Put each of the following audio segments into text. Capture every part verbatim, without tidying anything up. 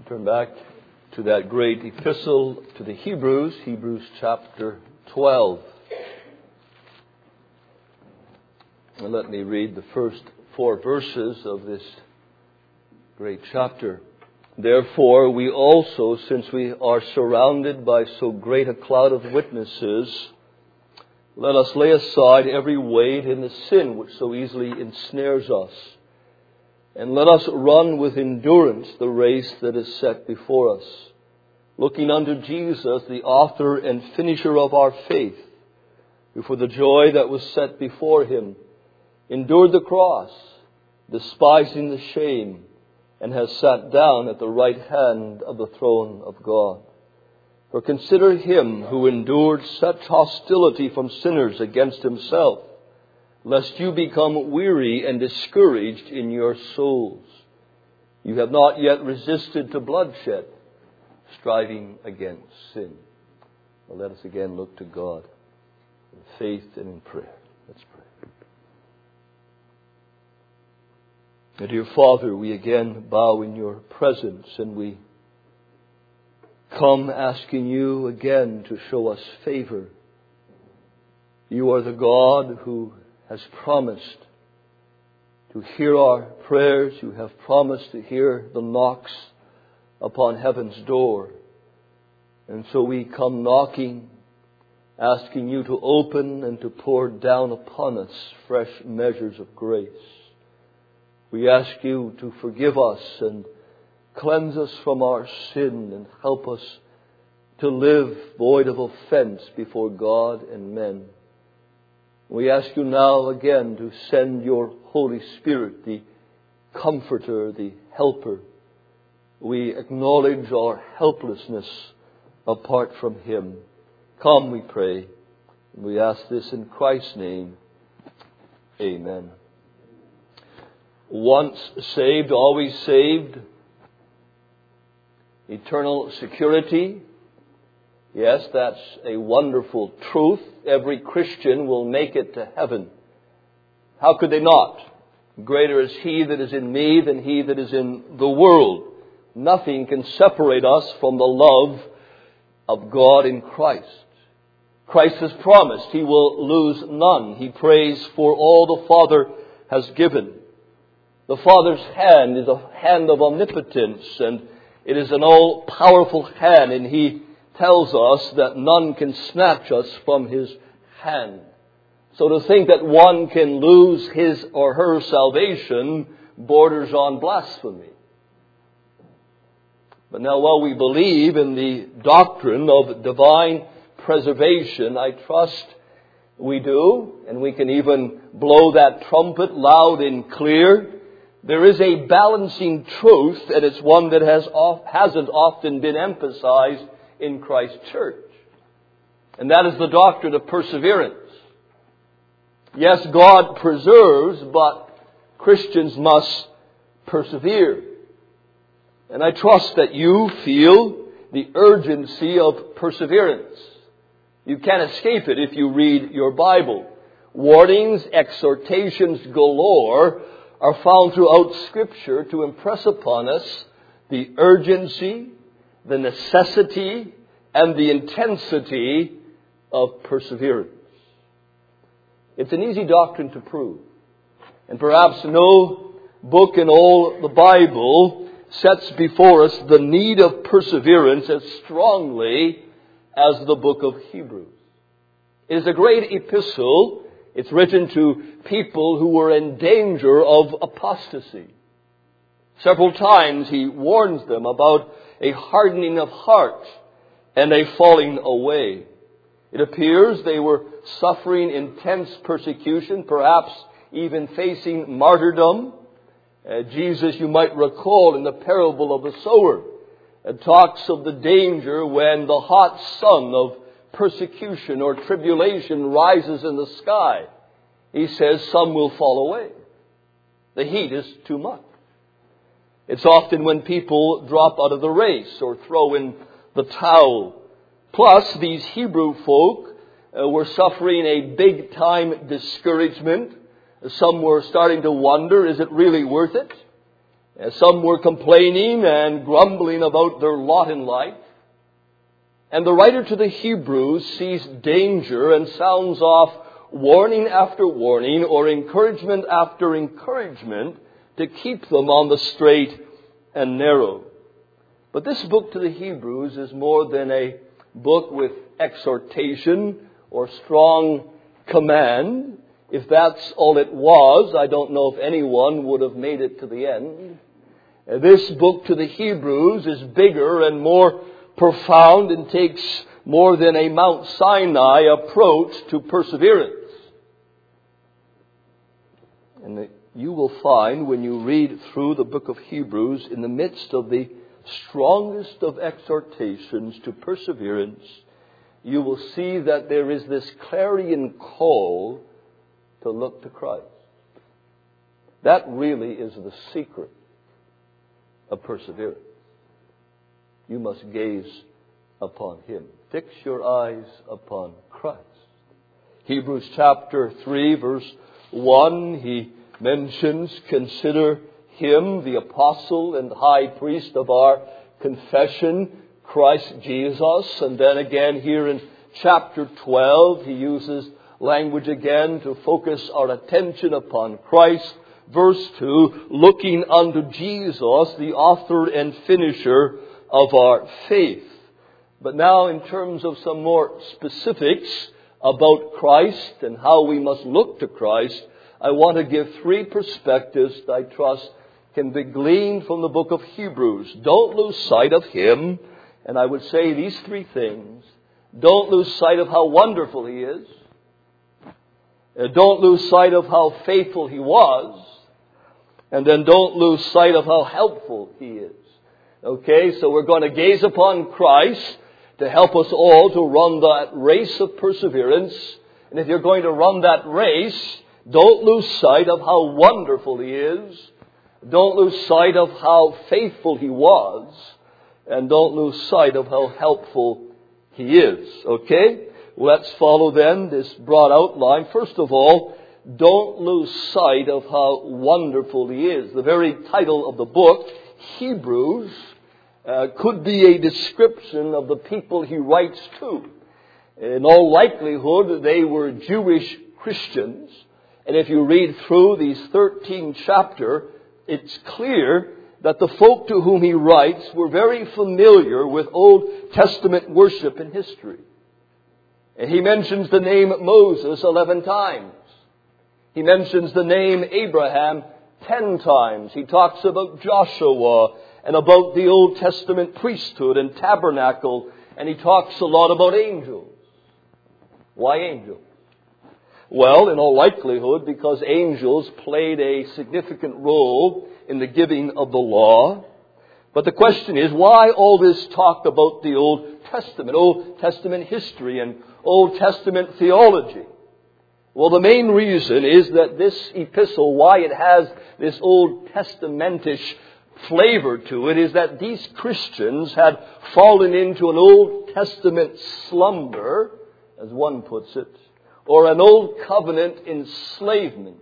Turn back to that great epistle to the Hebrews, Hebrews chapter twelve. And let me read the first four verses of this great chapter. Therefore, we also, since we are surrounded by so great a cloud of witnesses, let us lay aside every weight and the sin which so easily ensnares us. And let us run with endurance the race that is set before us, looking unto Jesus, the author and finisher of our faith, who for the joy that was set before him endured the cross, despising the shame, and has sat down at the right hand of the throne of God. For consider him who endured such hostility from sinners against himself, lest you become weary and discouraged in your souls. You have not yet resisted to bloodshed, striving against sin. Well, let us again look to God in faith and in prayer. Let's pray. And dear Father, we again bow in your presence, and we come asking you again to show us favor. You are the God who has promised to hear our prayers. You have promised to hear the knocks upon heaven's door. And so we come knocking, asking you to open and to pour down upon us fresh measures of grace. We ask you to forgive us and cleanse us from our sin and help us to live void of offense before God and men. We ask you now again to send your Holy Spirit, the Comforter, the Helper. We acknowledge our helplessness apart from him. Come, we pray. We ask this in Christ's name. Amen. Once saved, always saved. Eternal security. Yes, that's a wonderful truth. Every Christian will make it to heaven. How could they not? Greater is he that is in me than he that is in the world. Nothing can separate us from the love of God in Christ. Christ has promised he will lose none. He prays for all the Father has given. The Father's hand is a hand of omnipotence, and it is an all-powerful hand, and he tells us that none can snatch us from his hand. So to think that one can lose his or her salvation borders on blasphemy. But now, while we believe in the doctrine of divine preservation, I trust we do, and we can even blow that trumpet loud and clear, there is a balancing truth, and it's one that has off, hasn't often been emphasized in Christ's church. And that is the doctrine of perseverance. Yes, God preserves, but Christians must persevere. And I trust that you feel the urgency of perseverance. You can't escape it if you read your Bible. Warnings, exhortations galore are found throughout Scripture to impress upon us the urgency, the necessity, and the intensity of perseverance. It's an easy doctrine to prove. And perhaps no book in all the Bible sets before us the need of perseverance as strongly as the book of Hebrews. It is a great epistle. It's written to people who were in danger of apostasy. Several times he warns them about a hardening of heart and a falling away. It appears they were suffering intense persecution, perhaps even facing martyrdom. Uh, Jesus, you might recall in the parable of the sower, uh, talks of the danger when the hot sun of persecution or tribulation rises in the sky. He says some will fall away. The heat is too much. It's often when people drop out of the race or throw in the towel. Plus, these Hebrew folk uh, were suffering a big-time discouragement. Some were starting to wonder, is it really worth it? Some were complaining and grumbling about their lot in life. And the writer to the Hebrews sees danger and sounds off warning after warning or encouragement after encouragement to keep them on the straight and narrow. But this book to the Hebrews is more than a book with exhortation or strong command. If that's all it was, I don't know if anyone would have made it to the end. This book to the Hebrews is bigger and more profound and takes more than a Mount Sinai approach to perseverance. And you will find when you read through the book of Hebrews, in the midst of the strongest of exhortations to perseverance, you will see that there is this clarion call to look to Christ. That really is the secret of perseverance. You must gaze upon Him. Fix your eyes upon Christ. Hebrews chapter three, verse one, he mentions, consider Him, the apostle and high priest of our confession, Christ Jesus. And then again here in chapter twelve, he uses language again to focus our attention upon Christ. Verse two, looking unto Jesus, the author and finisher of our faith. But now in terms of some more specifics about Christ and how we must look to Christ, I want to give three perspectives that I trust can be gleaned from the book of Hebrews. Don't lose sight of Him. And I would say these three things. Don't lose sight of how wonderful He is. Don't lose sight of how faithful He was. And then don't lose sight of how helpful He is. Okay, so we're going to gaze upon Christ to help us all to run that race of perseverance. And if you're going to run that race, don't lose sight of how wonderful He is. Don't lose sight of how faithful He was. And don't lose sight of how helpful He is. Okay? Let's follow then this broad outline. First of all, don't lose sight of how wonderful He is. The very title of the book, Hebrews, uh, could be a description of the people he writes to. In all likelihood, they were Jewish Christians. And if you read through these thirteen chapters, it's clear that the folk to whom he writes were very familiar with Old Testament worship and history. And he mentions the name Moses eleven times. He mentions the name Abraham ten times. He talks about Joshua and about the Old Testament priesthood and tabernacle. And he talks a lot about angels. Why angels? Well, in all likelihood, because angels played a significant role in the giving of the law. But the question is, why all this talk about the Old Testament, Old Testament history and Old Testament theology? Well, the main reason is that this epistle, why it has this Old Testamentish flavor to it, is that these Christians had fallen into an Old Testament slumber, as one puts it, or an Old Covenant enslavement.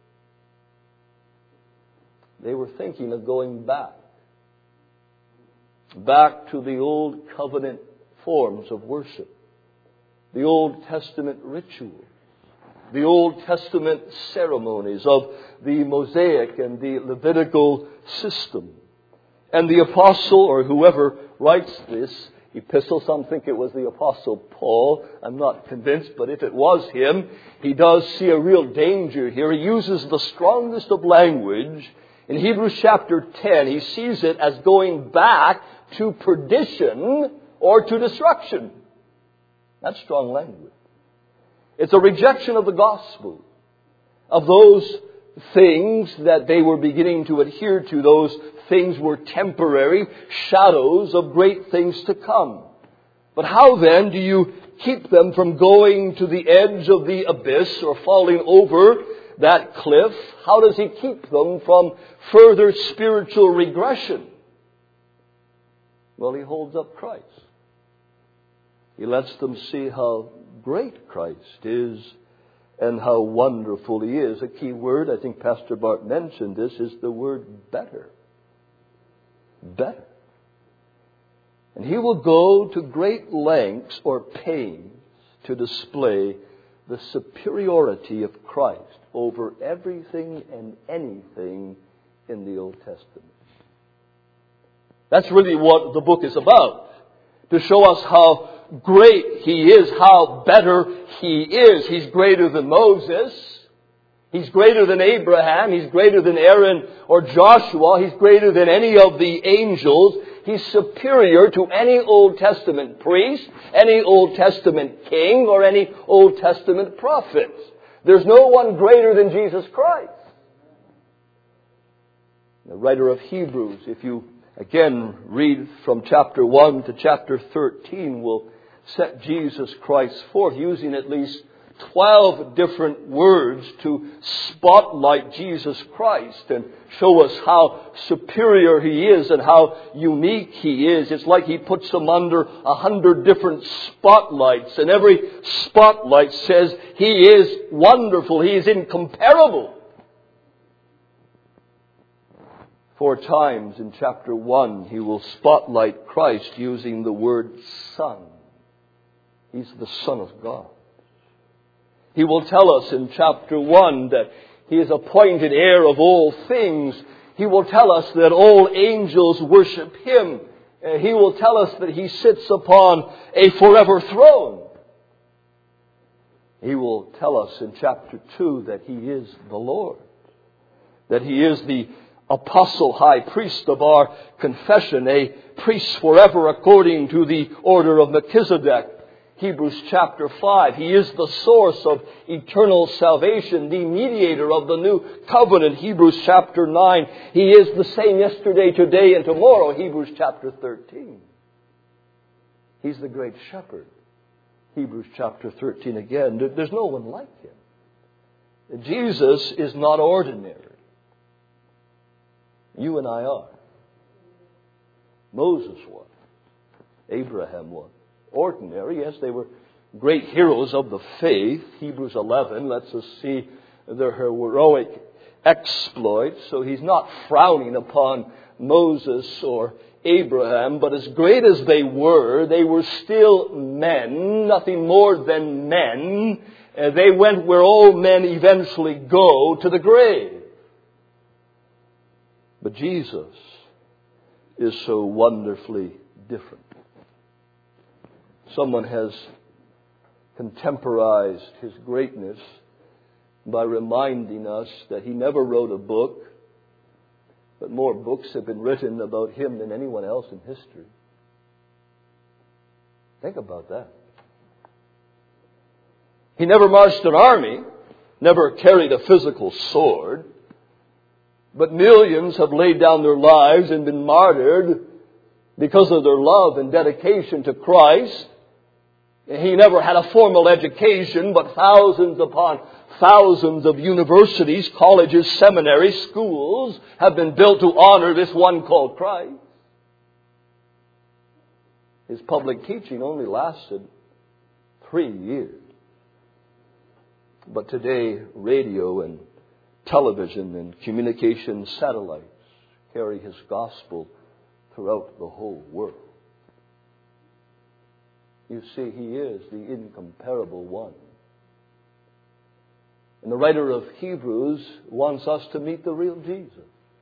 They were thinking of going back. Back to the Old Covenant forms of worship. The Old Testament rituals. The Old Testament ceremonies of the Mosaic and the Levitical system. And the apostle, or whoever writes this epistle, some think it was the Apostle Paul. I'm not convinced, but if it was him, he does see a real danger here. He uses the strongest of language. In Hebrews chapter ten, he sees it as going back to perdition or to destruction. That's strong language. It's a rejection of the gospel, of those things that they were beginning to adhere to. Those things were temporary shadows of great things to come. But how then do you keep them from going to the edge of the abyss or falling over that cliff? How does He keep them from further spiritual regression? Well, He holds up Christ. He lets them see how great Christ is and how wonderful He is. A key word, I think Pastor Bart mentioned this, is the word better. better. And he will go to great lengths or pains to display the superiority of Christ over everything and anything in the Old Testament. That's really what the book is about. To show us how great He is, how better He is. He's greater than Moses. He's greater than Abraham. He's greater than Aaron or Joshua. He's greater than any of the angels. He's superior to any Old Testament priest, any Old Testament king, or any Old Testament prophet. There's no one greater than Jesus Christ. The writer of Hebrews, if you again read from chapter one to chapter thirteen, will set Jesus Christ forth using at least twelve different words to spotlight Jesus Christ and show us how superior He is and how unique He is. It's like He puts Him under a hundred different spotlights, and every spotlight says He is wonderful, He is incomparable. Four times in chapter one, He will spotlight Christ using the word Son. He's the Son of God. He will tell us in chapter one that He is appointed heir of all things. He will tell us that all angels worship Him. He will tell us that He sits upon a forever throne. He will tell us in chapter two that He is the Lord. That He is the apostle high priest of our confession, a priest forever according to the order of Melchizedek. Hebrews chapter five, He is the source of eternal salvation, the mediator of the new covenant. Hebrews chapter nine, He is the same yesterday, today, and tomorrow. Hebrews chapter thirteen, He's the great shepherd. Hebrews chapter thirteen again. There's no one like Him. Jesus is not ordinary. You and I are. Moses was. Abraham was. Ordinary, yes, they were great heroes of the faith. Hebrews eleven lets us see their heroic exploits. So He's not frowning upon Moses or Abraham, but as great as they were, they were still men, nothing more than men. Uh, they went where all men eventually go, to the grave. But Jesus is so wonderfully different. Someone has contemporized His greatness by reminding us that He never wrote a book, but more books have been written about Him than anyone else in history. Think about that. He never marched an army, never carried a physical sword, but millions have laid down their lives and been martyred because of their love and dedication to Christ. He never had a formal education, but thousands upon thousands of universities, colleges, seminaries, schools have been built to honor this one called Christ. His public teaching only lasted three years. But today, radio and television and communication satellites carry His gospel throughout the whole world. You see, He is the incomparable one. And the writer of Hebrews wants us to meet the real Jesus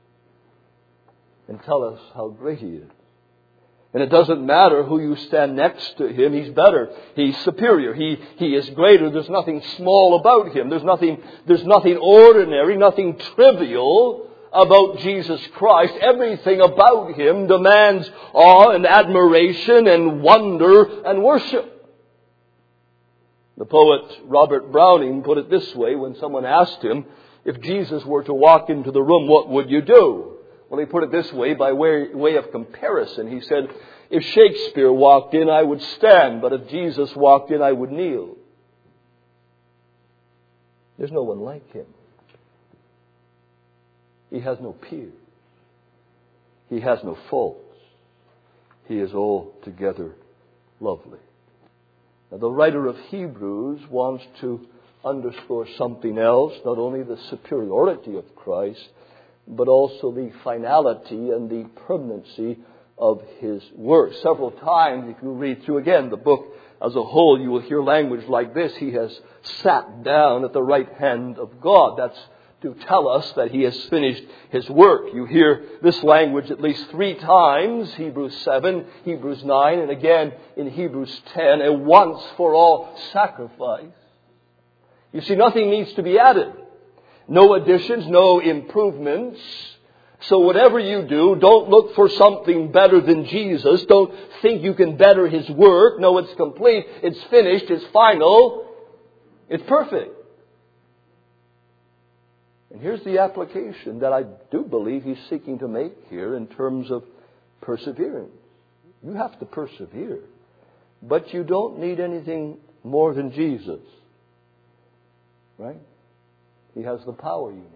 and tell us how great He is. And it doesn't matter who you stand next to Him. He's better. He's superior. He, he is greater. There's nothing small about Him. There's nothing, there's nothing ordinary, nothing trivial about Jesus Christ. Everything about Him demands awe and admiration and wonder and worship. The poet Robert Browning put it this way when someone asked him, if Jesus were to walk into the room, what would you do? Well, he put it this way by way, way of comparison. He said, if Shakespeare walked in, I would stand, but if Jesus walked in, I would kneel. There's no one like Him. He has no peers. He has no faults. He is altogether lovely. Now, the writer of Hebrews wants to underscore something else, not only the superiority of Christ, but also the finality and the permanency of His work. Several times, if you read through again the book as a whole, you will hear language like this: He has sat down at the right hand of God. That's to tell us that He has finished His work. You hear this language at least three times: Hebrews seven, Hebrews nine, and again in Hebrews ten, a once for all sacrifice. You see, nothing needs to be added. No additions, no improvements. So whatever you do, don't look for something better than Jesus. Don't think you can better His work. No, it's complete. It's finished. It's final. It's perfect. And here's the application that I do believe He's seeking to make here in terms of perseverance. You have to persevere. But you don't need anything more than Jesus. Right? He has the power you need.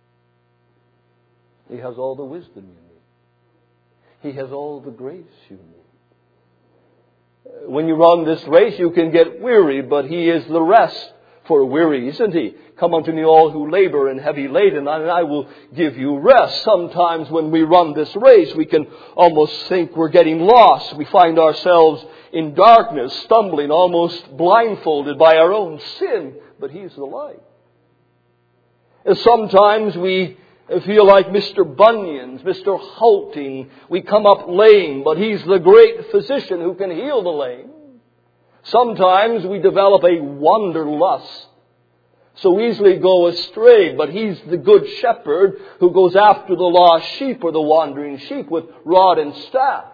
He has all the wisdom you need. He has all the grace you need. When you run this race, you can get weary, but He is the rest for weary, isn't He? Come unto me all who labor and heavy laden, and I will give you rest. Sometimes when we run this race, we can almost think we're getting lost. We find ourselves in darkness, stumbling, almost blindfolded by our own sin. But He's the light. And sometimes we feel like Mister Bunyan's, Mister Halting. We come up lame, but He's the great physician who can heal the lame. Sometimes we develop a wanderlust, so easily go astray, but He's the good shepherd who goes after the lost sheep or the wandering sheep with rod and staff.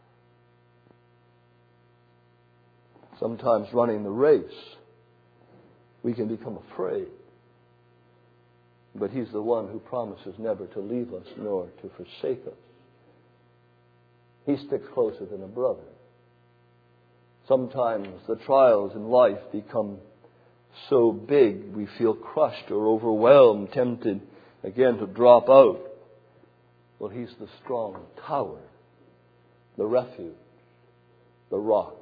Sometimes running the race, we can become afraid. But He's the one who promises never to leave us nor to forsake us. He sticks closer than a brother. Sometimes the trials in life become so big we feel crushed or overwhelmed, tempted again to drop out. Well, He's the strong tower, the refuge, the rock.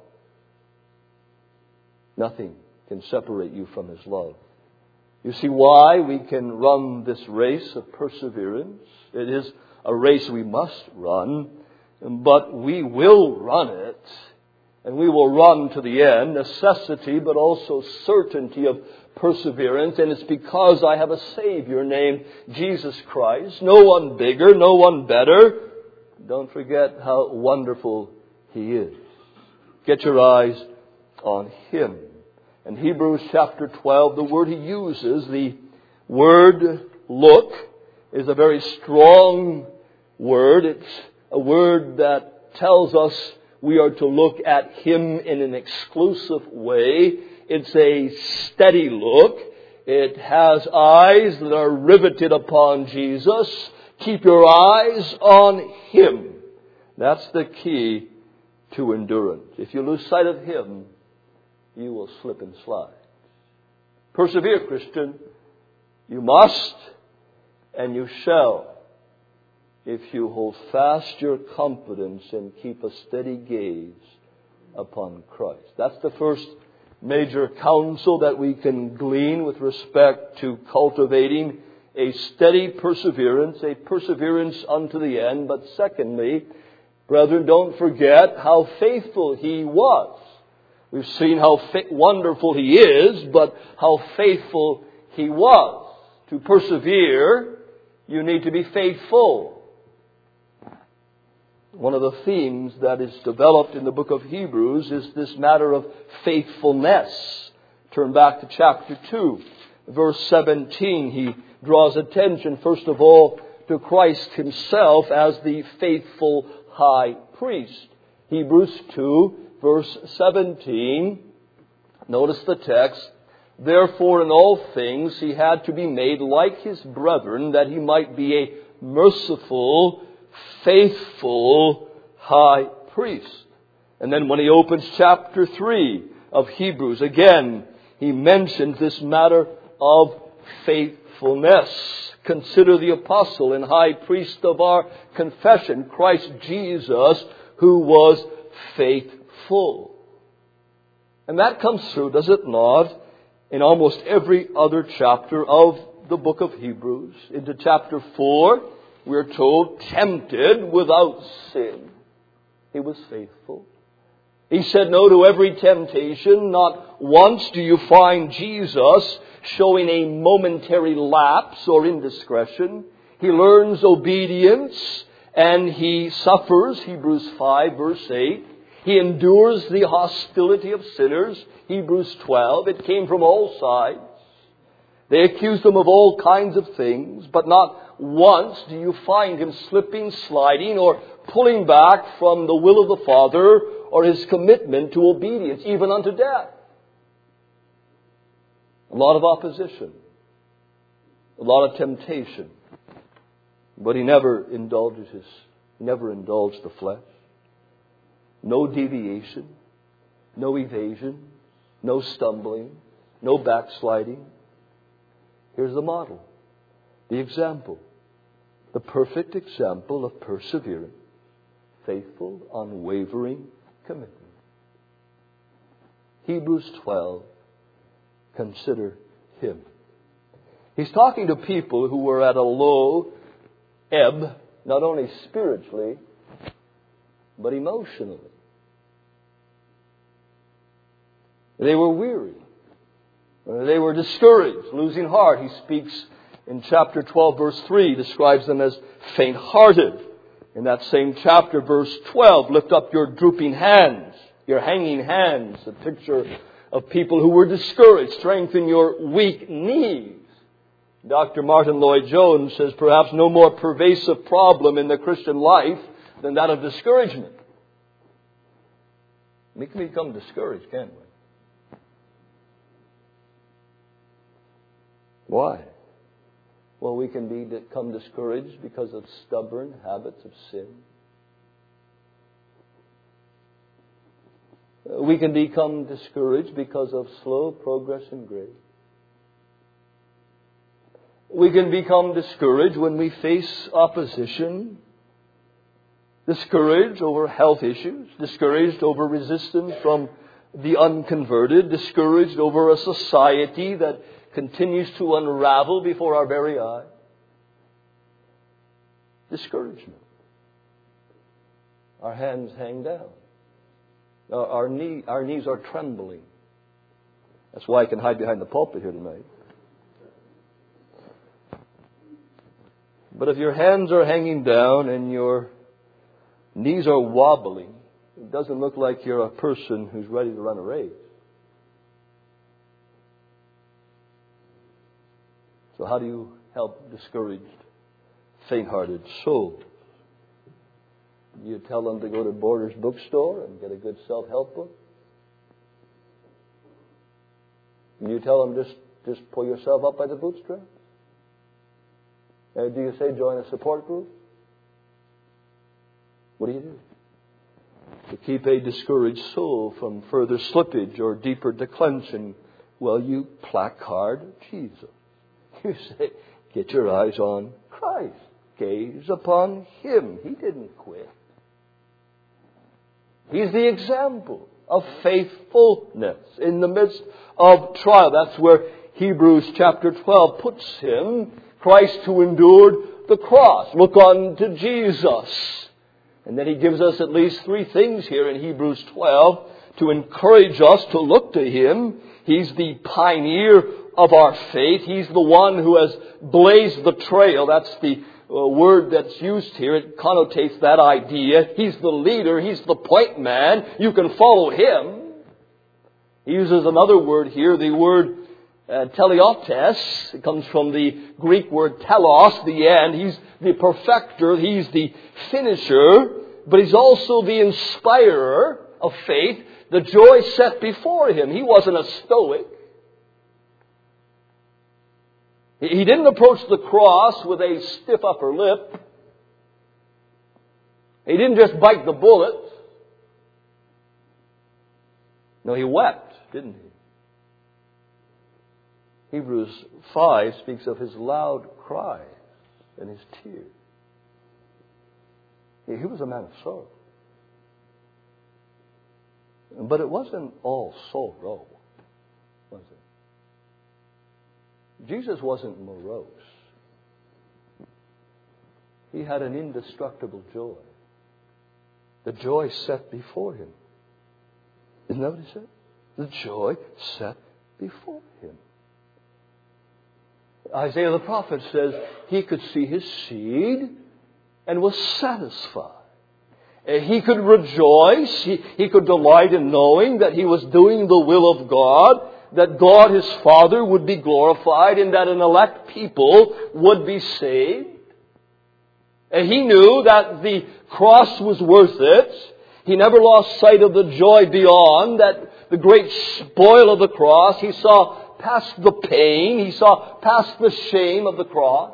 Nothing can separate you from His love. You see why we can run this race of perseverance. It is a race we must run, but we will run it, and we will run to the end. Necessity, but also certainty of perseverance, and it's because I have a Savior named Jesus Christ. No one bigger, no one better. Don't forget how wonderful He is. Get your eyes on Him. In Hebrews chapter twelve, the word he uses, the word look, is a very strong word. It's a word that tells us we are to look at Him in an exclusive way. It's a steady look. It has eyes that are riveted upon Jesus. Keep your eyes on Him. That's the key to endurance. If you lose sight of Him, you will slip and slide. Persevere, Christian. You must and you shall, if you hold fast your confidence and keep a steady gaze upon Christ. That's the first major counsel that we can glean with respect to cultivating a steady perseverance, a perseverance unto the end. But secondly, brethren, don't forget how faithful He was. We've seen how fa- wonderful He is, but how faithful He was. To persevere, you need to be faithful. One of the themes that is developed in the book of Hebrews is this matter of faithfulness. Turn back to chapter two, verse seventeen. He draws attention, first of all, to Christ Himself as the faithful high priest. Hebrews two, verse seventeen, notice the text. Therefore, in all things, He had to be made like His brethren, that He might be a merciful, faithful high priest. And then when he opens chapter three of Hebrews, again, he mentions this matter of faithfulness. Consider the apostle and high priest of our confession, Christ Jesus, who was faithful. And that comes through, does it not, in almost every other chapter of the book of Hebrews. Into chapter four, we're told, tempted without sin. He was faithful. He said no to every temptation. Not once do you find Jesus showing a momentary lapse or indiscretion. He learns obedience and he suffers, Hebrews five verse eight. He endures the hostility of sinners, Hebrews twelve. It came from all sides. They accused him of all kinds of things, but not once do you find him slipping, sliding, or pulling back from the will of the Father or his commitment to obedience, even unto death. A lot of opposition, a lot of temptation, but he never indulges his, never indulged the flesh. No deviation, no evasion, no stumbling, no backsliding. Here's the model, the example, the perfect example of perseverance, faithful, unwavering commitment. Hebrews twelve, consider him. He's talking to people who were at a low ebb, not only spiritually, but emotionally. They were weary. They were discouraged, losing heart. He speaks in chapter twelve, verse three, describes them as faint-hearted. In that same chapter, verse twelve, lift up your drooping hands, your hanging hands, a picture of people who were discouraged. Strengthen your weak knees. Doctor Martin Lloyd-Jones says perhaps no more pervasive problem in the Christian life than that of discouragement. We can become discouraged, can't we? Why? Well, we can be become discouraged because of stubborn habits of sin. We can become discouraged because of slow progress in grace. We can become discouraged when we face opposition, discouraged over health issues, discouraged over resistance from the unconverted, discouraged over a society that continues to unravel before our very eyes. Discouragement. Our hands hang down. Our, our, knee, our knees are trembling. That's why I can hide behind the pulpit here tonight. But if your hands are hanging down and your knees are wobbling, it doesn't look like you're a person who's ready to run a race. So how do you help discouraged, faint-hearted souls? You tell them to go to Borders bookstore and get a good self-help book? You tell them just, just pull yourself up by the bootstraps? Or do you say join a support group? What do you do to keep a discouraged soul from further slippage or deeper declension? Well, you placard Jesus. You say, get your eyes on Christ. Gaze upon Him. He didn't quit. He's the example of faithfulness in the midst of trial. That's where Hebrews chapter twelve puts Him. Christ who endured the cross. Look on to Jesus. And then He gives us at least three things here in Hebrews twelve to encourage us to look to Him. He's the pioneer of our faith. He's the one who has blazed the trail. That's the uh, word that's used here. It connotates that idea. He's the leader. He's the point man. You can follow Him. He uses another word here, the word uh, teleotes. It comes from the Greek word telos, the end. He's the perfecter. He's the finisher. But He's also the inspirer of faith. The joy set before Him. He wasn't a stoic. He didn't approach the cross with a stiff upper lip. He didn't just bite the bullet. No, He wept, didn't He? Hebrews five speaks of His loud cries and His tears. He was a man of sorrow. But it wasn't all sorrow, was it? Jesus wasn't morose. He had an indestructible joy. The joy set before him. Isn't that what he said? The joy set before him. Isaiah the prophet says he could see his seed and was satisfied. He could rejoice. He, he could delight in knowing that he was doing the will of God, that God his Father would be glorified, and that an elect people would be saved. And he knew that the cross was worth it. He never lost sight of the joy beyond, that the great spoil of the cross. He saw past the pain. He saw past the shame of the cross.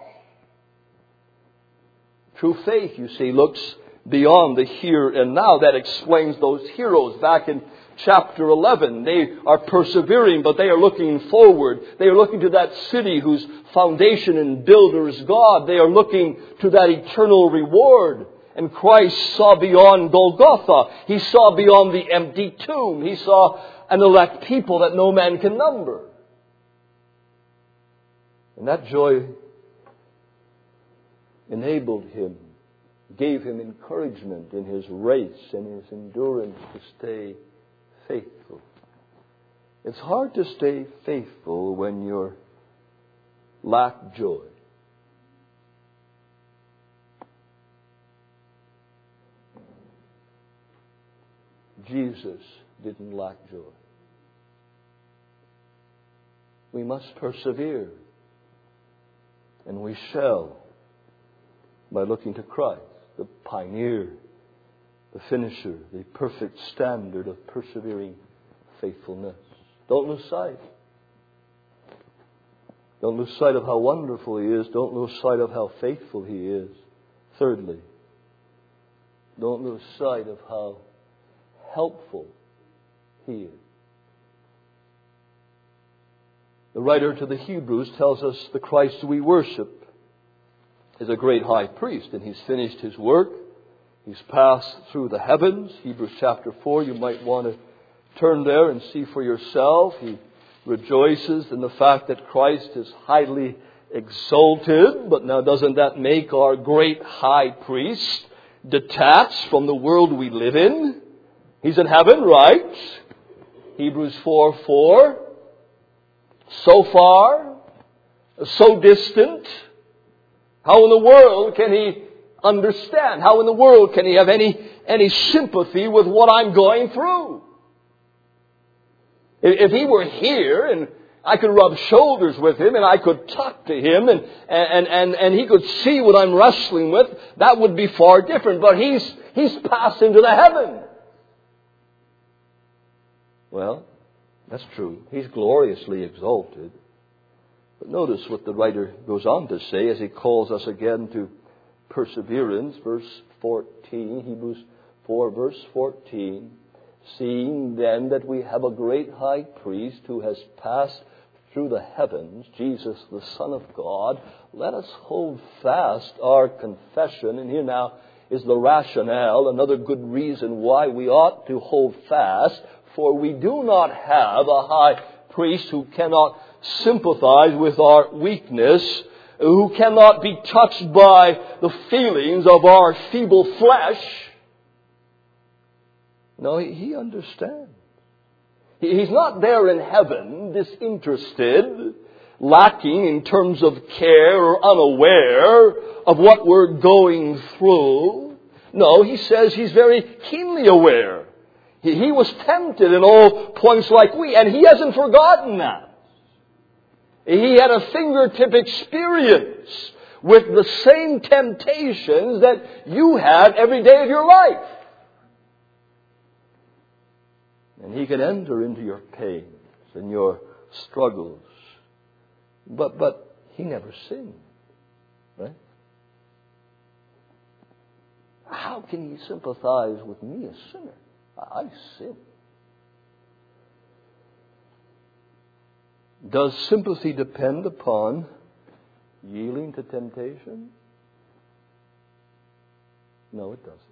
True faith, you see, looks beyond the here and now. That explains those heroes back in chapter eleven. They are persevering, but they are looking forward. They are looking to that city whose foundation and builder is God. They are looking to that eternal reward. And Christ saw beyond Golgotha. He saw beyond the empty tomb. He saw an elect people that no man can number. And that joy enabled him, gave him encouragement in his race and his endurance to stay faithful. It's hard to stay faithful when you lack joy. Jesus didn't lack joy. We must persevere. And we shall by looking to Christ, the pioneer, the finisher, the perfect standard of persevering faithfulness. Don't lose sight. Don't lose sight of how wonderful He is. Don't lose sight of how faithful He is. Thirdly, don't lose sight of how helpful He is. The writer to the Hebrews tells us the Christ we worship is a great high priest, and He's finished His work. He's passed through the heavens. Hebrews chapter four, you might want to turn there and see for yourself. He rejoices in the fact that Christ is highly exalted. But now doesn't that make our great high priest detached from the world we live in? He's in heaven, right? Hebrews four four. So far, so distant. How in the world can He understand? How in the world can He have any, any sympathy with what I'm going through? If He were here and I could rub shoulders with Him and I could talk to Him and, and, and, and He could see what I'm wrestling with, that would be far different. But He's, he's passed into the heaven. Well, that's true. He's gloriously exalted. But notice what the writer goes on to say as he calls us again to perseverance. Verse fourteen, Hebrews four, verse fourteen. Seeing then that we have a great high priest who has passed through the heavens, Jesus the Son of God, let us hold fast our confession. And here now is the rationale, another good reason why we ought to hold fast. For we do not have a high priest who cannot sympathize with our weakness, who cannot be touched by the feelings of our feeble flesh. No, he understands. He's not there in heaven disinterested, lacking in terms of care or unaware of what we're going through. No, he says He's very keenly aware. He was tempted in all points like we, and He hasn't forgotten that. He had a fingertip experience with the same temptations that you have every day of your life. And He can enter into your pains and your struggles. But, but He never sinned, right? How can He sympathize with me, a sinner? I sin. Does sympathy depend upon yielding to temptation? No, it doesn't.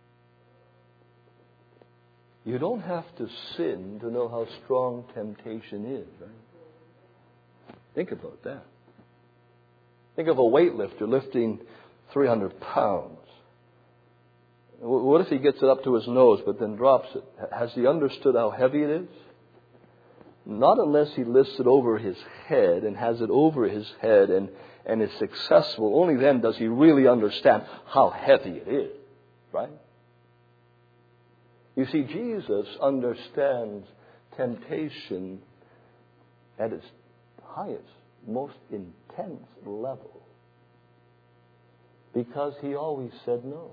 You don't have to sin to know how strong temptation is, right? Think about that. Think of a weightlifter lifting three hundred pounds. What if he gets it up to his nose but then drops it? Has he understood how heavy it is? Not unless he lifts it over his head and has it over his head and, and is successful. Only then does he really understand how heavy it is. Right? You see, Jesus understands temptation at its highest, most intense level. Because he always said no.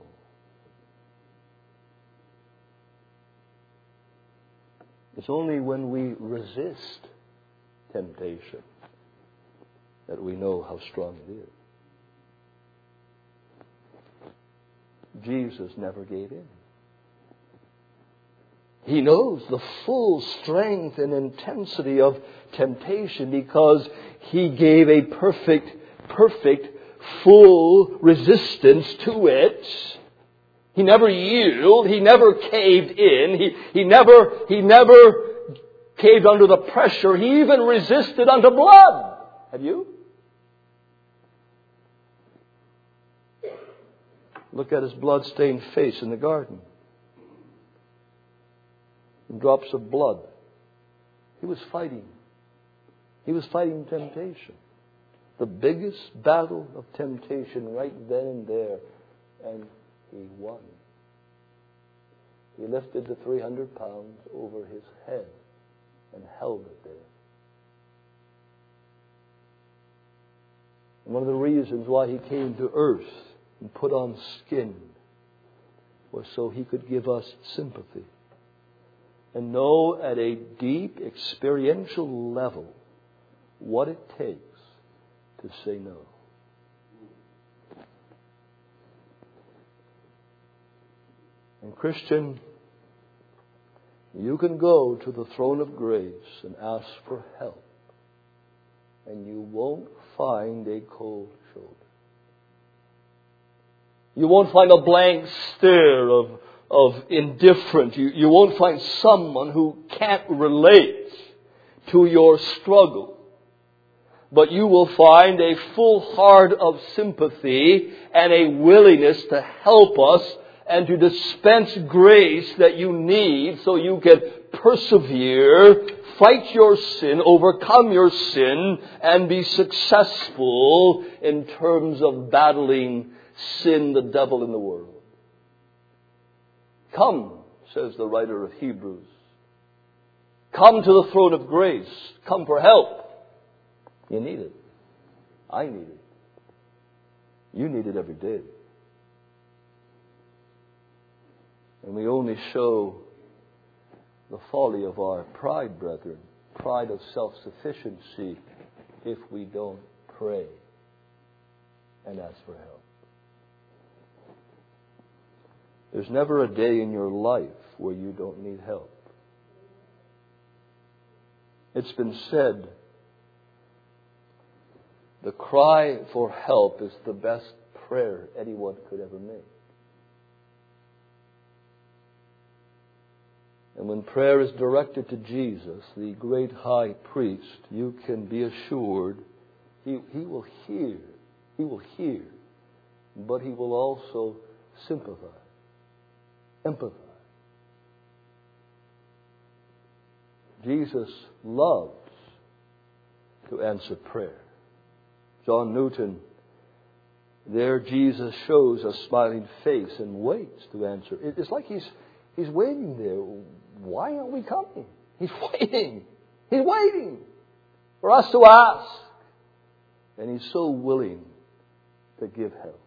It's only when we resist temptation that we know how strong it is. Jesus never gave in. He knows the full strength and intensity of temptation because he gave a perfect, perfect, full resistance to it. He never yielded. He never caved in. He, he never, he never caved under the pressure. He even resisted unto blood. Have you? Look at his blood-stained face in the garden. Drops of blood. He was fighting. He was fighting temptation. The biggest battle of temptation right then and there. And he won. He lifted the three hundred pounds over his head and held it there. And one of the reasons why he came to earth and put on skin was so he could give us sympathy and know at a deep experiential level what it takes to say no. And Christian, you can go to the throne of grace and ask for help, and you won't find a cold shoulder. You won't find a blank stare of, of indifference. You, you won't find someone who can't relate to your struggle. But you will find a full heart of sympathy and a willingness to help us and to dispense grace that you need so you can persevere, fight your sin, overcome your sin, and be successful in terms of battling sin, the devil, in the world. Come, says the writer of Hebrews. Come to the throne of grace. Come for help. You need it. I need it. You need it every day. And we only show the folly of our pride, brethren, pride of self-sufficiency, if we don't pray and ask for help. There's never a day in your life where you don't need help. It's been said, the cry for help is the best prayer anyone could ever make. And when prayer is directed to Jesus, the great high priest, you can be assured he, he will hear. He will hear. But he will also sympathize, empathize. Jesus loves to answer prayer. John Newton, there Jesus shows a smiling face and waits to answer. It's like he's he's waiting there. Why aren't we coming? He's waiting. He's waiting for us to ask. And he's so willing to give help.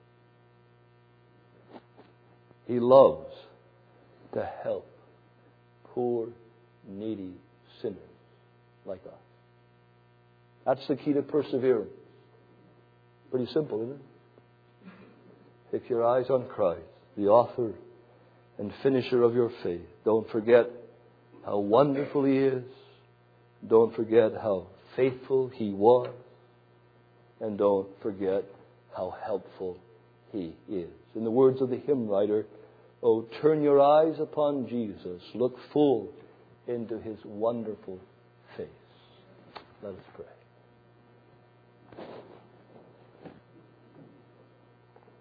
He loves to help poor, needy sinners like us. That's the key to perseverance. Pretty simple, isn't it? Fix your eyes on Christ, the author and finisher of your faith. Don't forget how wonderful He is. Don't forget how faithful He was. And don't forget how helpful He is. In the words of the hymn writer, oh, turn your eyes upon Jesus. Look full into His wonderful face. Let us pray.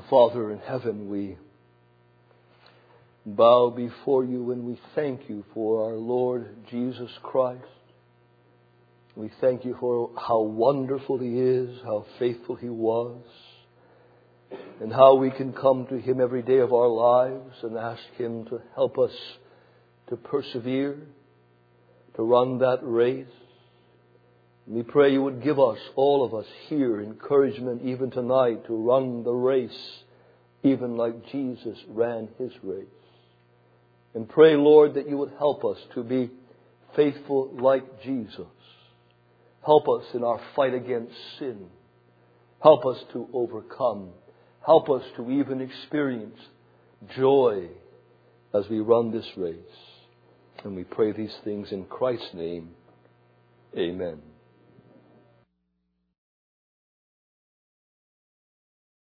Father in heaven, we bow before you and we thank you for our Lord Jesus Christ. We thank you for how wonderful He is, how faithful He was, and how we can come to Him every day of our lives and ask Him to help us to persevere, to run that race. We pray you would give us, all of us here, encouragement even tonight to run the race, even like Jesus ran His race. And pray, Lord, that you would help us to be faithful like Jesus. Help us in our fight against sin. Help us to overcome. Help us to even experience joy as we run this race. And we pray these things in Christ's name. Amen.